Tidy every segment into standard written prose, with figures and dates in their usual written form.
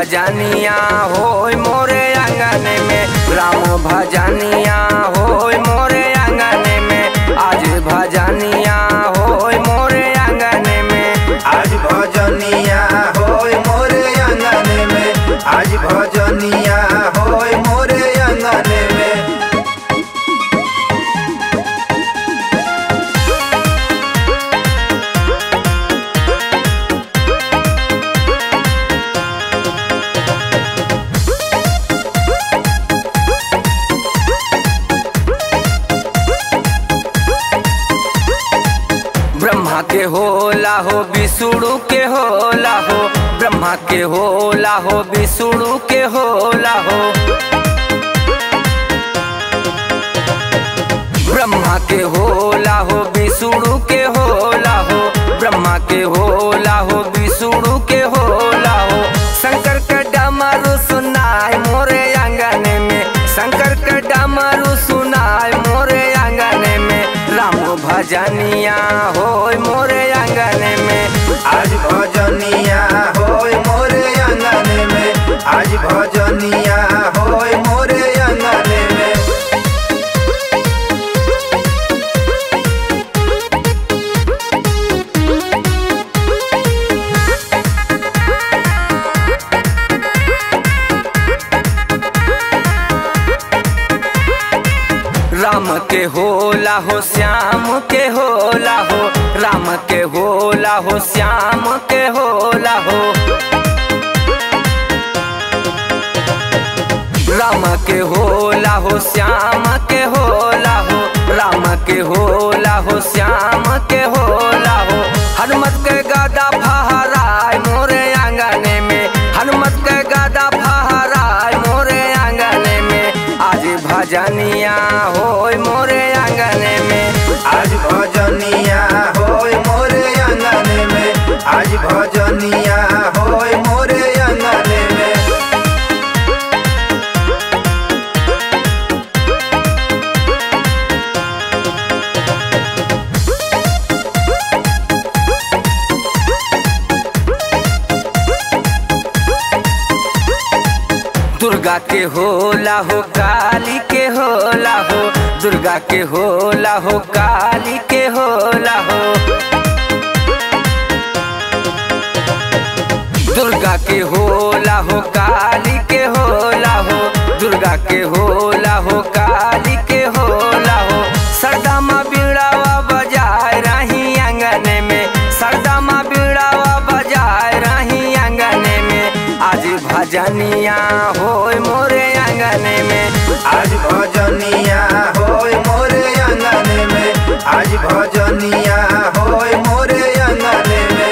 भजनिया होय मोरे आंगन में, राम भजनिया होय मोरे आंगन में, आज भजनिया होय मोरे आंगन में, आज भजनिया होय मोरे आंगन में, आज भजनिया होय मोरे आंगन में। ब्रह्मा के होला हो विष्णु के होला हो, ब्रह्मा के होला हो विष्णु के होला हो, ब्रह्मा के होला हो विष्णु के होला हो, ब्रह्मा के होला हो विष्णु के होला हो। शंकर के डमरू सुनाय मोरे आंगन में, शंकर के डमरू सुनाय मोरे आंगन में, राम भजनिया होय मोरे आंगन में, आज भजनिया होय मोरे आंगन में, आज भजनिया होय मोरे आंगन में। राम के होला हो श्याम के होला हो, राम के होला हो श्याम के होला हो, राम के होला हो श्याम के होला हो, राम के होला हो श्याम के होला हो। हनुमत के गदा फहराय मोरे आंगन में, हनुमत के गदा फहराय मोरे आंगन में, आज भजनिया होय मोरे आंगन में, आज भजनिया होय मोरे आंगन में, आज भजनिया होय मोरे आंगन में। दुर्गा के होला हो काली के होला हो, दुर्गा के होला हो काली के होला हो, दुर्गा के होला हो काली के होला हो, दुर्गा के होला हो काली के होला हो। सरदा माँ बीड़ावा बजाय रही आंगन में, सरदा माँ बीड़ावा बजाय रही आंगन में, आज भजनिया होय मोरे आंगन में, आज भजनिया होय मोरे आंगन में, आज भजनिया होय मोरे आंगन में।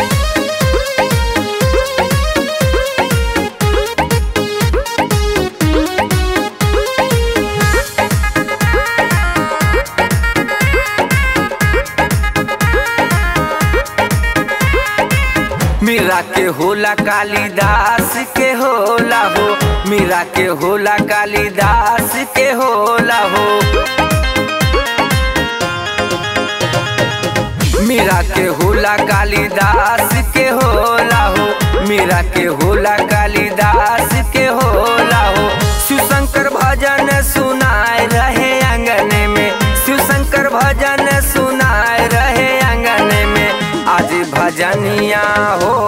मीरा के होला कालिदास के होला हो, मीरा के होला कालिदास के होला हो, मीरा के होला कालिदास के होला हो, मीरा के होला कालिदास के होला हो। शिवशंकर भजन सुनाए रहे आंगन में, शिवशंकर भजन सुनाए रहे आंगन में, आज भजनिया हो